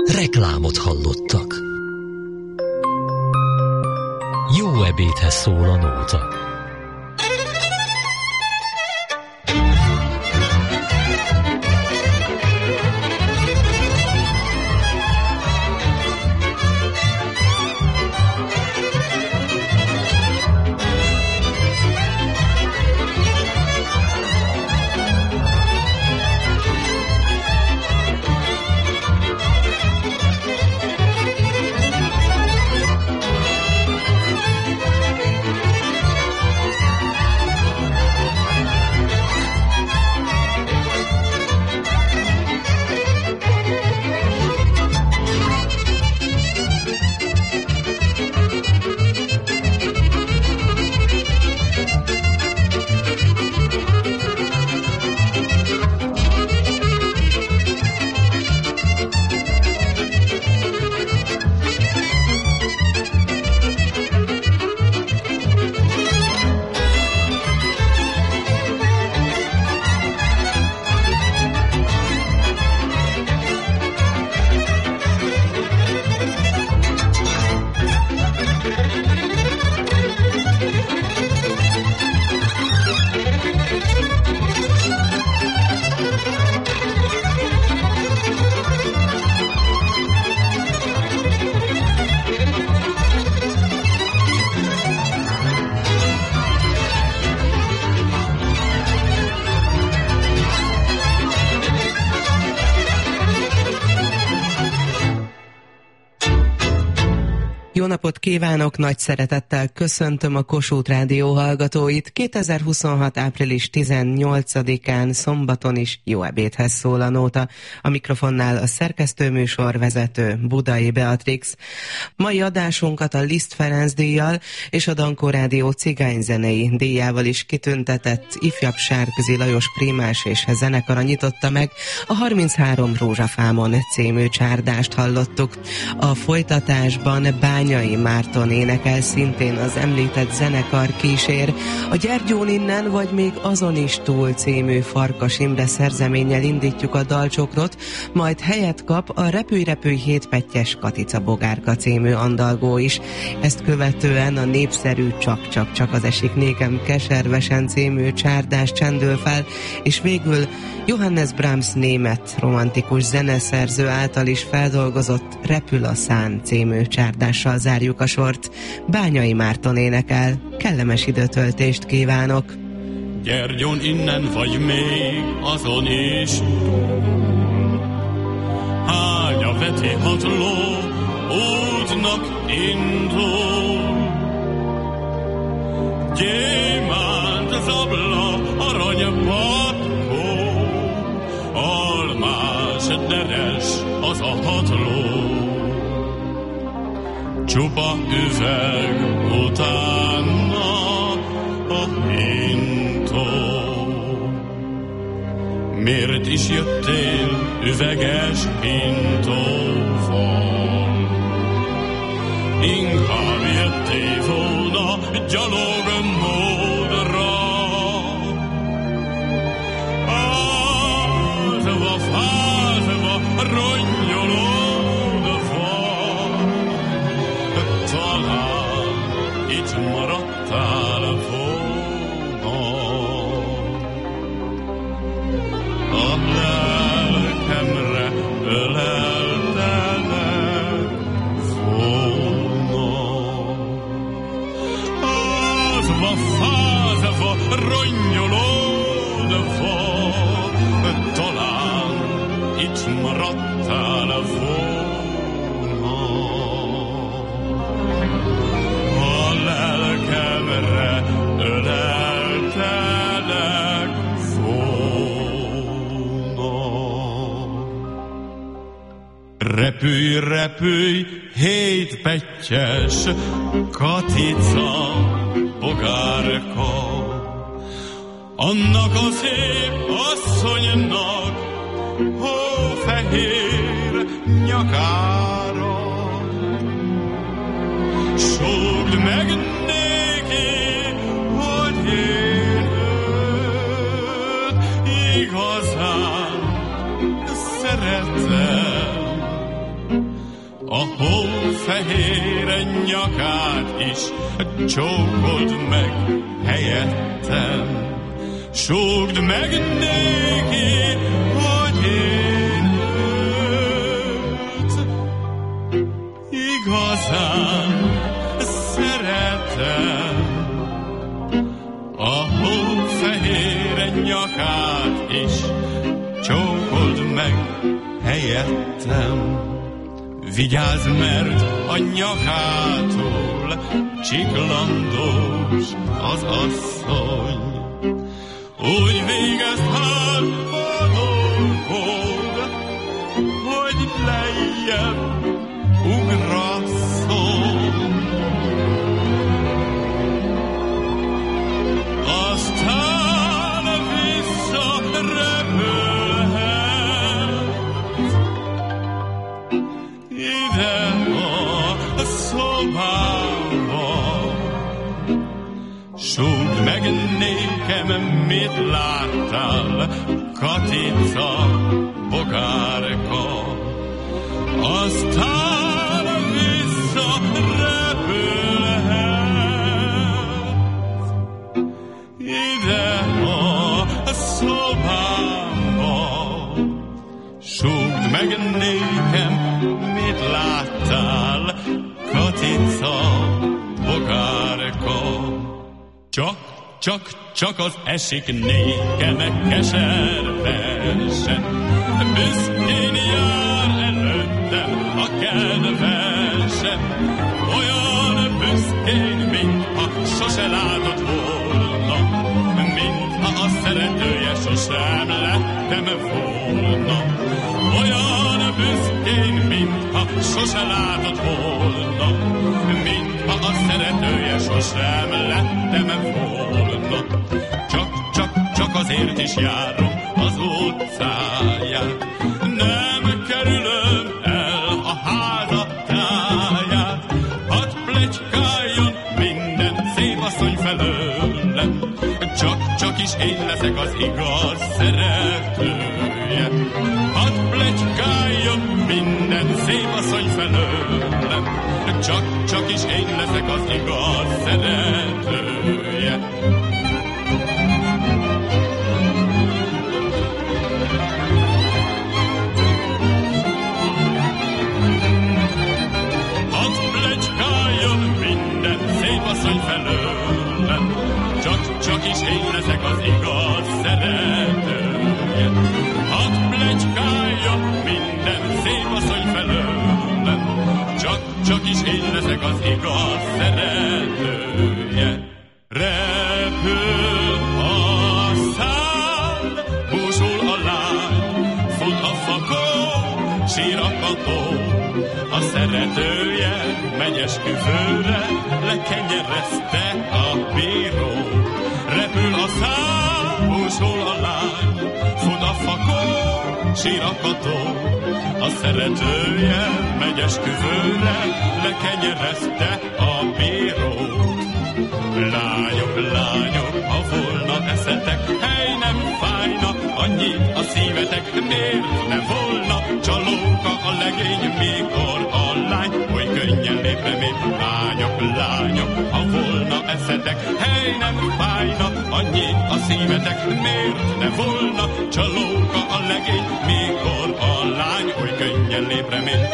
Reklámot hallottak. Jó ebédhez szól a nóta. Jó napot kívánok, nagy szeretettel köszöntöm a Kossuth Rádió hallgatóit. 2026. április 18-án szombaton is jó ebédhez szól a nóta. A mikrofonnál a szerkesztőműsor vezető Budai Beatrix. Mai adásunkat a Liszt Ferenc díjjal és a Dankó Rádió cigányzenei díjával is kitüntetett ifjabb Sárközi Lajos prímás és zenekara nyitotta meg. A 33 Rózsafámon című csárdást hallottuk. A folytatásban Bányai Márton énekel, szintén az említett zenekar kísér. A Gyergyón innen, vagy még azon is túl című Farkas Imre szerzeménnyel indítjuk a dalcsokrot, majd helyet kap a Repülj, repülj hétpettyes Katica Bogárka című andalgó is. Ezt követően a népszerű Csak az esik nékem keservesen című csárdás csendül fel, és végül Johannes Brahms német romantikus zeneszerző által is feldolgozott Repül a szán című csárdással zárjuk a sort. Bányai Márton énekel. Kellemes időtöltést kívánok! Gyergyón innen vagy még azon is hány a vetéhat ló útnak indul. Gyémánt zabla aranypatkó, almás deres az a 6 ló. Csupa üveg utána a hintó. Miért is jöttél üveges hintóval? Inkább jöttél volna gyalog módra. Ázva, fázva, ronnyolódva, talán itt maradtál volna. A lelkemre öleltelek volna. Ázva, fázva, ronnyolódva, talán itt maradtál volna. A lelkemre öleltelek volna. Repülj, repülj, hétpettyes Katica Bogárka, annak a szép asszonynak hófehér nyakára. Sógd meg néki, hogy én őt igazán szeretem. fehér nyakát is csókold meg helyettem. Súgd meg néki, hogy én őt igazán szeretem. A hófehér nyakát is csókold meg helyettem. Vigyázz, mert a nyakától csiklandós az asszony. Úgy végezd hát a dolgod, hogy lejjebb ugrasszol. Aztán visszarepülhetsz ide a szobába. Súgd meg nékem, mit láttál, Katica bogárka. Aztán visszarepülhetsz ide a szobámba. Súgd meg nékem, mit láttál, Katica bogárka. Csak az esik nékem keservesen, büszkén jár előttem a kedvesem. Olyan büszkén, mintha sose látott volna, mintha a szeretője sosem lettem volna. Olyan büszkén, mintha sose látott volna, mintha a szeretője sosem lettem volna. Csak azért is járom az utcáját, nem kerülöm el a házatáját. Hadd pletykáljon minden szép asszony felőlem, csak is én leszek az igaz szeretője. Hadd pletykáljon minden szép asszony felőlem, csak is én leszek az igaz szeretője. Hadd pletykáljon minden szép asszony felőlem, csak is én leszek az igaz szeretője. Hadd pletykáljon minden szép asszony felőlem, csak is én leszek az igaz szeretője. Repül a szál, búsul a lány, fut a fakó, sír a kató. A szeretője megy esküvőre, lekenyerezte a bíró. Repül a szál, búsul a lány, fut a fakó, sír a kató. A szeretője megy esküvőre, lekenyerezte a bírót. Lányok, ha volna eszetek, hely, nem fájna annyit a szívetek. Miért ne volna csalóka a legény, mikor a lány oly könnyen lépre még? Lányok, ha volna eszetek, hely, nem fájna annyit a szívetek. Miért ne volna csalóka a legény, mikor a lány oly könnyen lépre még?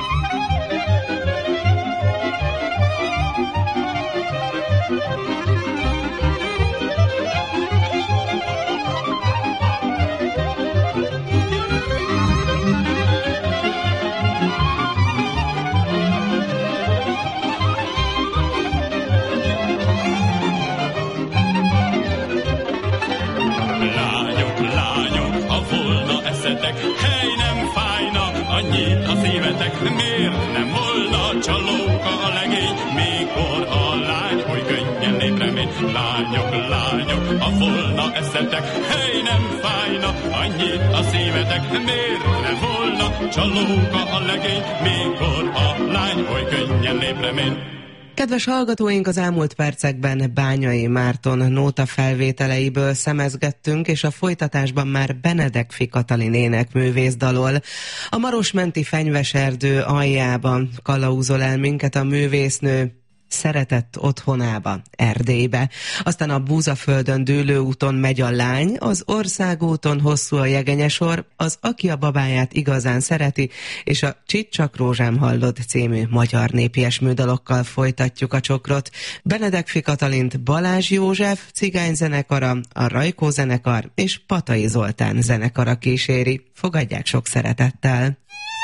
Hely, nem fájna annyit a szívetek. Miért nem volna csalóka a legény, mikor a lány oly könnyen lépre megy? Lányok, ha volna eszetek, hely, nem fájna annyit a szívetek. Miért nem volna csalóka a legény, mikor a lány oly könnyen lépre megy? Kedves hallgatóink, az elmúlt percekben Bányai Márton nóta felvételeiből szemezgettünk, és a folytatásban már Benedekfi Katalin énekművész dalol. A Marosmenti fenyveserdő aljában kalauzol el minket a művésznő szeretett otthonába, Erdélybe. Aztán a Búzaföldön dőlő úton megy a lány, az országúton hosszú a jegenyesor, az Aki a babáját igazán szereti, és a Csicsak rózsám hallod című magyar népies műdalokkal folytatjuk a csokrot. Benedekfi Katalint Balázs József cigányzenekara, a Rajkó zenekar és Patai Zoltán zenekara kíséri. Fogadják sok szeretettel!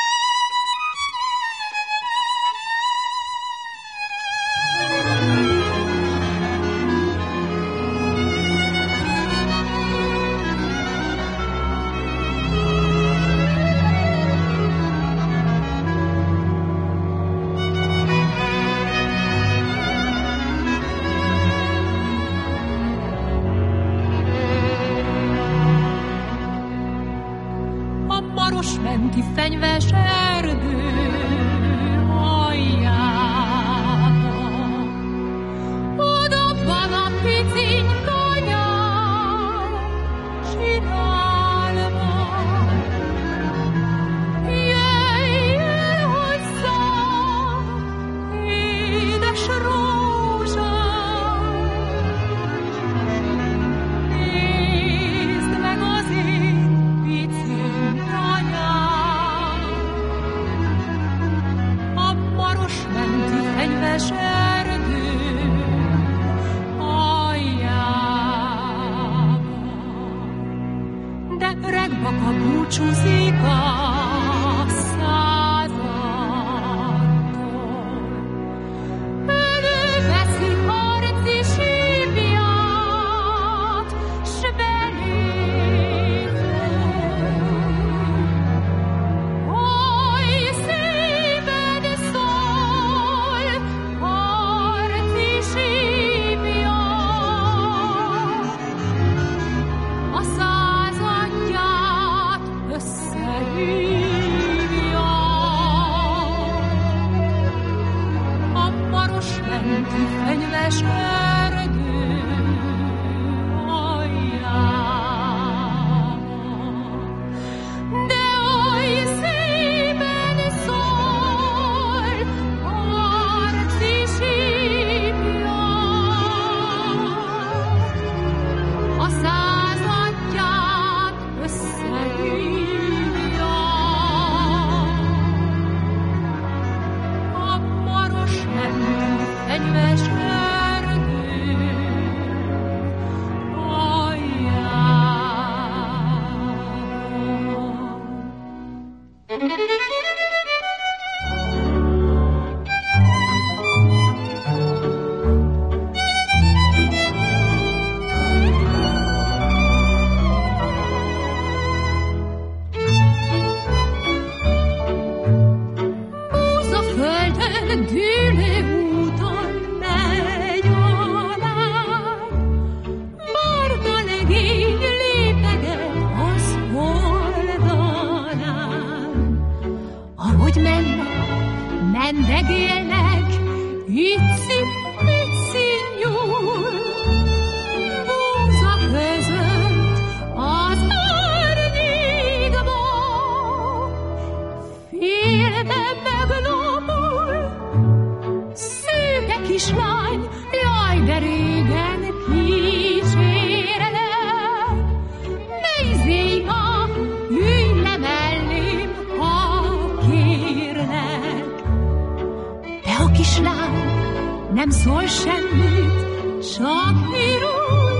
Nem szól semmit, csak virul,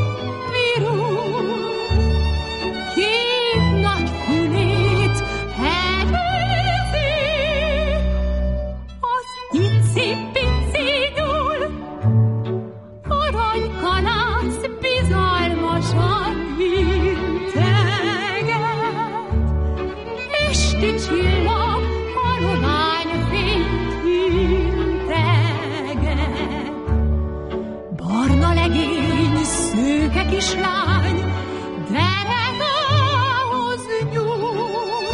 virul. Két nagy fülét hegezi, az icipici nyúl. Aranykalász bizalmasan integet, esti csillag halományfényt integet. Barna legény, szőke kislány, derekához nyúl.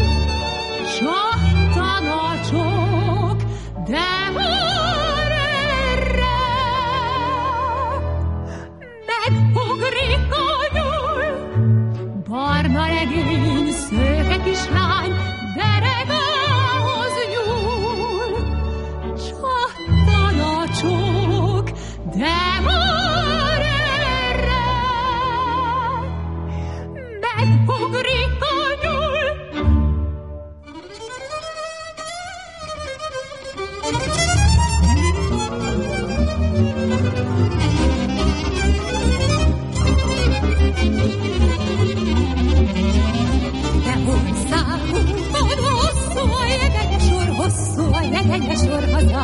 Csak tanácsok, de már erre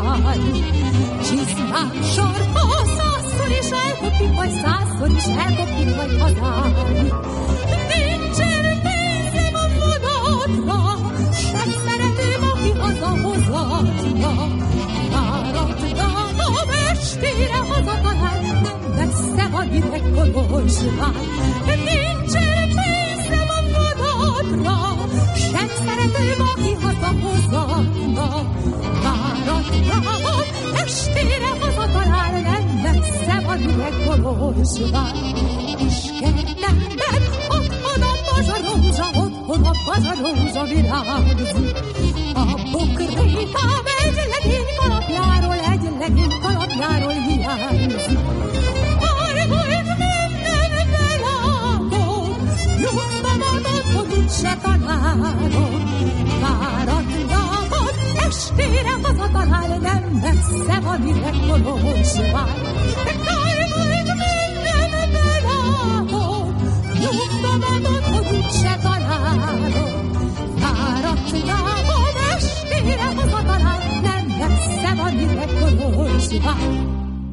lány. Csizmám sarka, 100-szor is elkopik, vagy 100-szor is elkopik, vagy hazány. Nincsen pénzem a vonatra, sem szeretőm, aki hazahozatna. Váratnám estére hazatalál, nem messze van ide Kolozsvár. Nincsen pénzem a vonatra, sem szeretőm, aki hazahozatna. Váratnám estére hazatalál, nem messze van ide Kolozsvár. Kiskertemben otthon a bazarózsa, otthon a bazarózsa virágzik. A bokrétám egy legény kalapjáról hiányzik. Arvolt mennem velágom, nyugtamadat, hogy úgyse találom. Váratnyamat estére hazatalál, nem messze van ide Kolozsvár. Arvolt mennem velágom, nyugtamadat, hogy úgyse találom. Váratnyamat estére hazatalál, nem messze van ide Kolozsvár.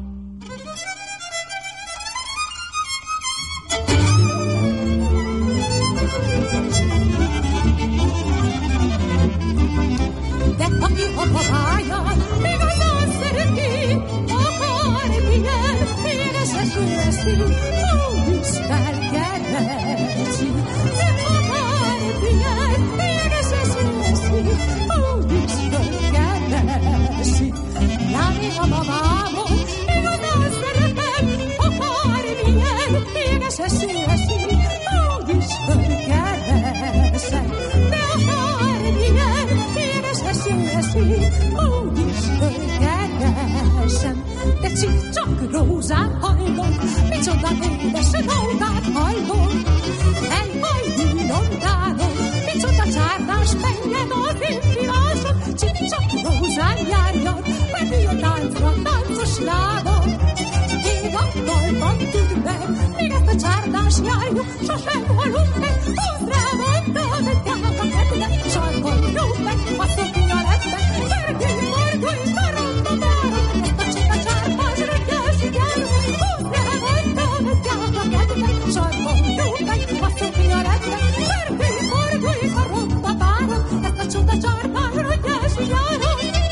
De aki a babáján igazán szereti, akármilyen éreses leszi, úgy is felkeresi. De akármilyen éreses leszi, úgy is felkeresi. Járni a babámon, igazán szeretem, akármilyen éreses leszi, úgy is felkeresem. De akármilyen éreses leszi, úgy is felkeresem. De csak rózsát hajlok, micsoda édes nótát hajlok. Egy hajlírom tálom, micsoda csárdás menjen az én virásom. Csak rózsán járjon, vető a táncra táncos lábam. Ég a talban tűn meg, még ezt a csárdás járjuk, sosem halunk meg. Húzd rá mondom, egy gyáka kedve, sarkoljuk meg, a szoknya lettek. Vergőj, mordulj, karamba várom, ezt a csita csárpásra gyásig járunk. Húzd rá mondom, egy gyáka kedve, sarkoljuk meg, a szoknya lettek. Vergőj, mordulj, karamba várom, ezt a csita csárpásra gyásig járunk.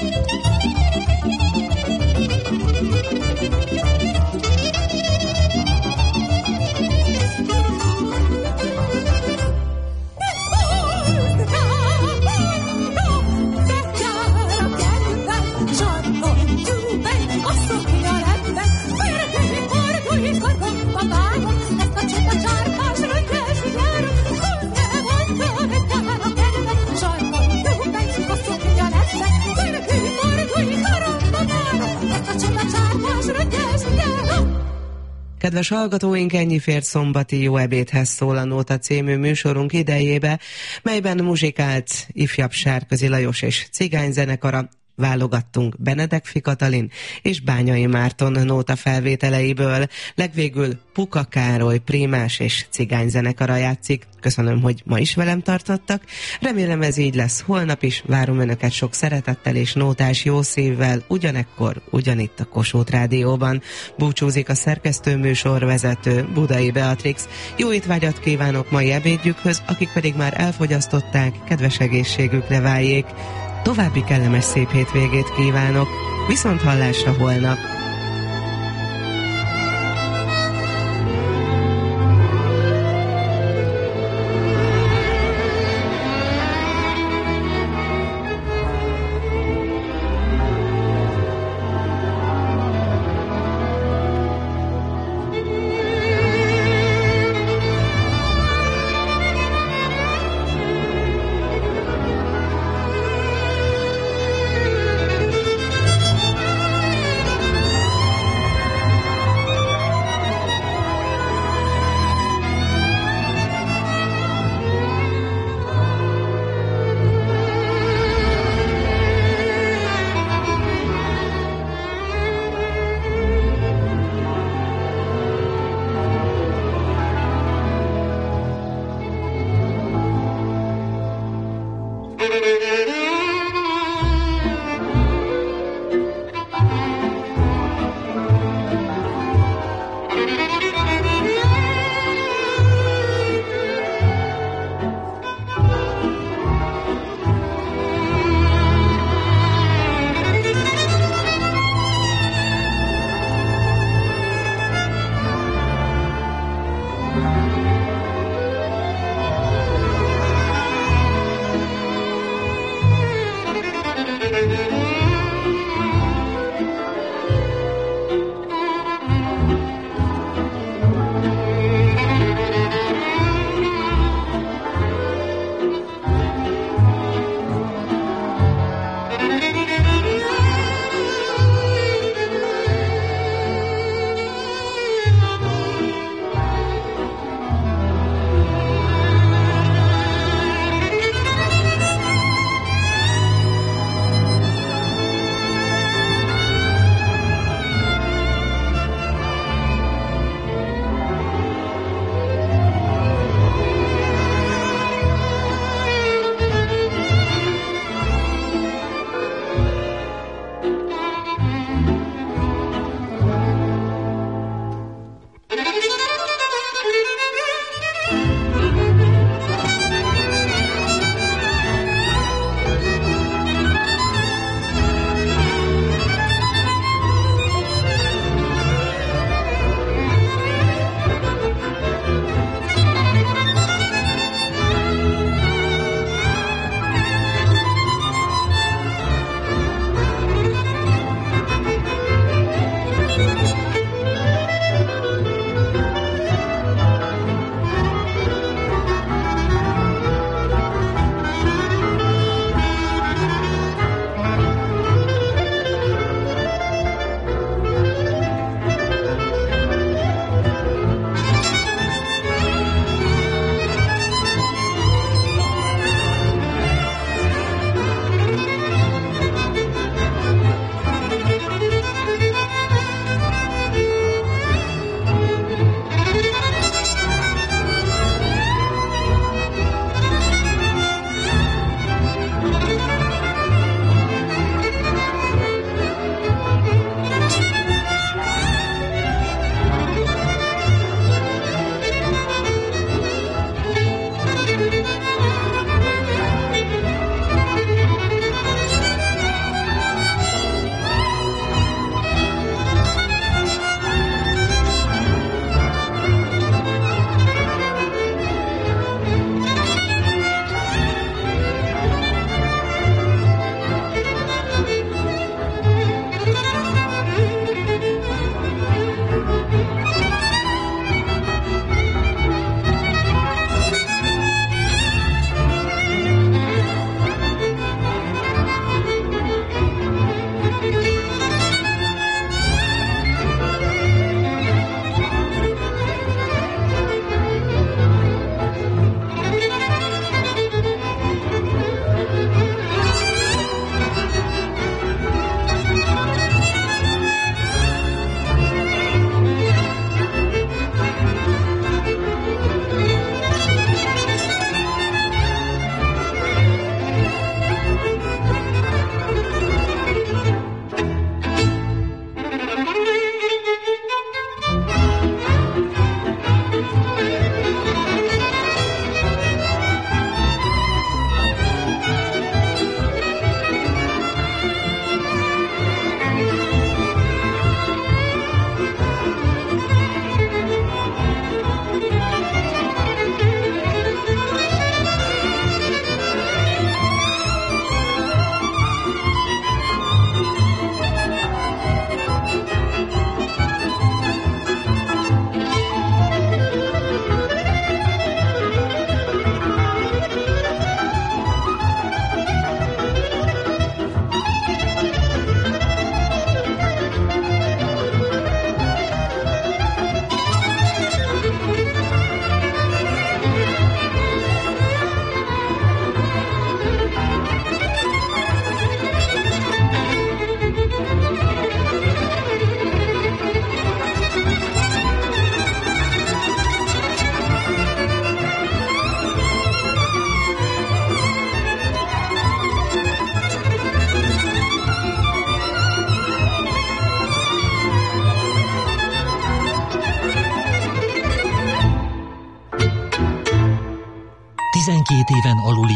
Kedves hallgatóink, ennyi fért szombati Jó ebédhez szól a Nóta című műsorunk idejébe, melyben muzsikált ifjabb Sárközi Lajos és cigányzenekara, válogattunk Benedek Katalin és Bányai Márton nóta felvételeiből. Legvégül Puka Károly prímás és cigányzenekara játszik. Köszönöm, hogy ma is velem tartottak. Remélem ez így lesz holnap is. Várom Önöket sok szeretettel és nótás jó szívvel, ugyanekkor, ugyanitt a Kossuth Rádióban. Búcsúzik a szerkesztő műsorvezető, Budai Beatrix. Jó étvágyat kívánok mai ebédjükhöz, akik pedig már elfogyasztották, kedves egészségükre váljék. További kellemes szép hétvégét kívánok. Viszont hallásra holnap.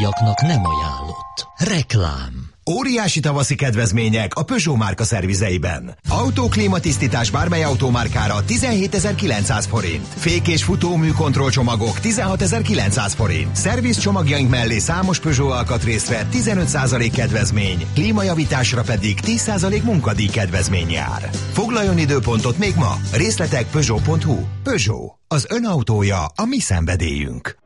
újaknak nem ajánlott. Reklám. Óriási tavaszi kedvezmények a Peugeot márka szervizeiben. Autóklímatisztítás bármely autómárkára 17.900 forint. Fék- és futómű kontrollcsomagok 16.900 forint. Szerviz csomagjaink mellé számos Peugeot alkatrészre 15% kedvezmény, klímajavításra pedig 10% munkadíj kedvezmény jár. Foglaljon időpontot még ma. Részletek Peugeot.hu. Peugeot. Az ön autója a mi szenvedélyünk.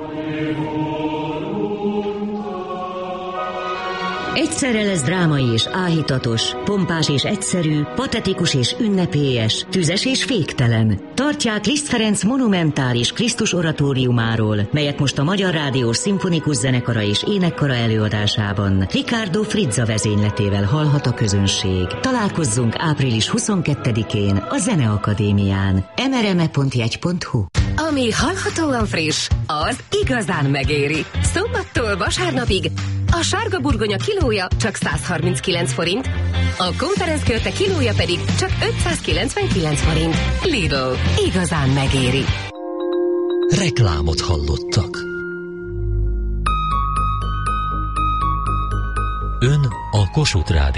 Egyszerre lesz drámai és áhítatos, pompás és egyszerű, patetikus és ünnepélyes, tüzes és féktelen. Tartják Liszt Ferenc monumentális Krisztus oratóriumáról, melyet most a Magyar Rádiós Szimfonikus Zenekara és Énekkara előadásában Ricardo Frizza vezényletével hallhat a közönség. Találkozzunk április 22-én a Zeneakadémián. mrme.jegy.hu. Ami hallhatóan friss, az igazán megéri. Szombattól vasárnapig a sárga burgonya kilója csak 139 forint, a konferencskörte kilója pedig csak 599 forint. Lidl, igazán megéri. Reklámot hallottak. Ön a Kossuth Rádió